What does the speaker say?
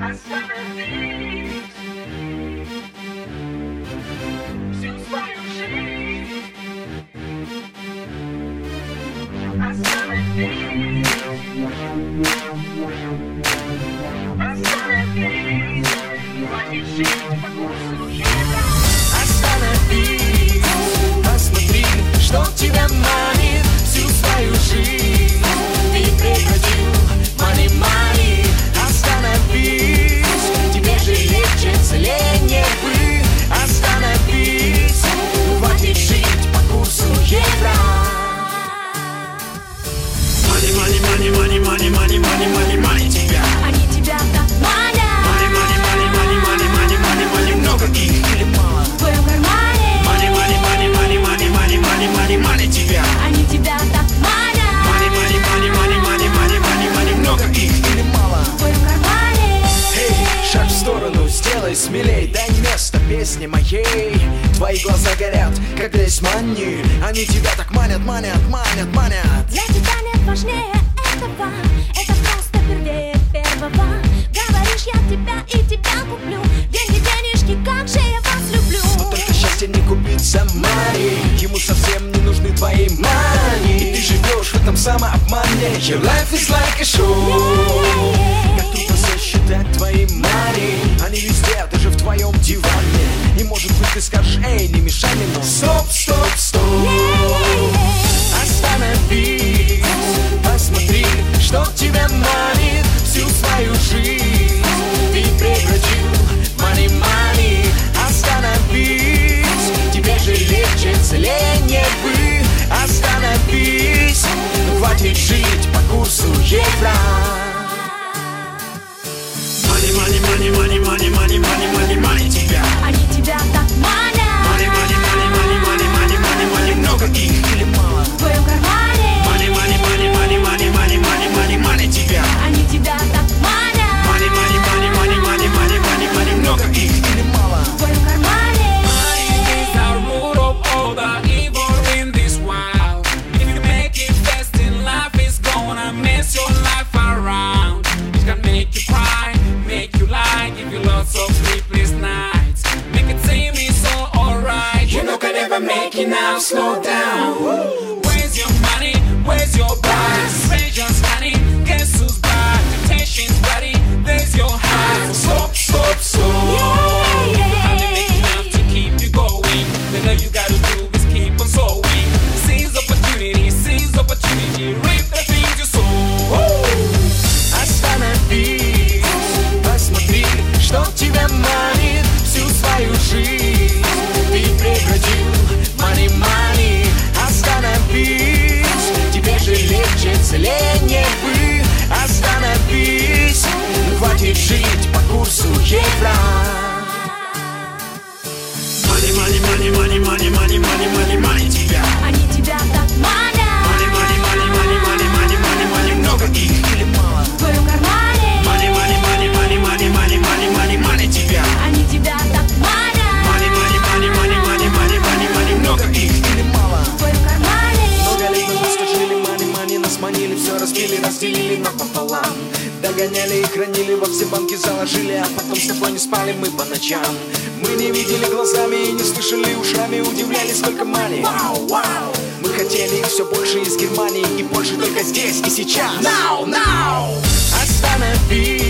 Остановись всю свою жизнь. Остановись. Остановись. Хватит жить по курсу ветра. Остановись. Посмотри, что тебя манит всю свою жизнь. Ты прекратил money. Остановись. Тебе же легче, целее небы. Остановись. Хватит жить по курсу евро. Money тебя. Они тебя так манят. Money, много их или мало? В твоем кармане. Money тебя. Они тебя так манят. Money, много их или мало? В твоем кармане. Эй, шаг в сторону, сделай смелей, дай место песне моей. Твои глаза горят, как весь мани. Они тебя так манят. Для тебя нет важнее этого. Это просто первее первого. Говоришь, я тебя и тебя куплю. Деньги, денежки, как же я вас люблю. Но только счастье не купить самари. Ему совсем не нужны твои мани. И ты живешь в этом самообмане. Your life is like a show. Как трудно сосчитать твои мани. Они везде, даже в твоем диване. И может быть ты скажешь, эй, не мешай мне, но стоп. Остановись, посмотри, что тебя манит всю свою жизнь. Ты прекратил money. Остановись, тебе же легче, целее небы. Остановись, хватит жить по курсу евро. Money тебя. Они тебя так манят. Money, много их или мало? В твоем кармане. Money тебя. Они тебя так манят. Money, много их или мало? В твоем кармане. Money is our root of all the evil in this world. If you make it best in life, it's gonna mess your life around. It can make you cry, make you lie, give you lots of sleepless nights. Make it seem it's all alright. You know can never make it now, slow down. Where's your money? Where's your prize? Patience, honey, guess who's back? Temptation's ready, there's your heart. Stop. Only make enough to keep you going. Then all you gotta do is keep on sowing. Seize opportunity, reap the things you sow. Остановись, посмотри, что тебя манит всю свою жизнь. Ты прекратил money. Остановись, тебе же легче, целее небы. Остановись, хватит жить по курсу евро. Money тебя. Они тебя так манят. Money, много их или мало? В твоем кармане. Money тебя. Они тебя так манят. Money, много их или мало? В твоем кармане. Много лет назад служили money, нас манили, все разбили, разделили напополам. Догоняли и хранили, во все банки заложили, а потом с тобой не спали мы по ночам. Мы не видели глазами и не слышали ушами, удивлялись, сколько money. Мы хотели их все больше из Германии, и больше только здесь и сейчас. Now. Остановись.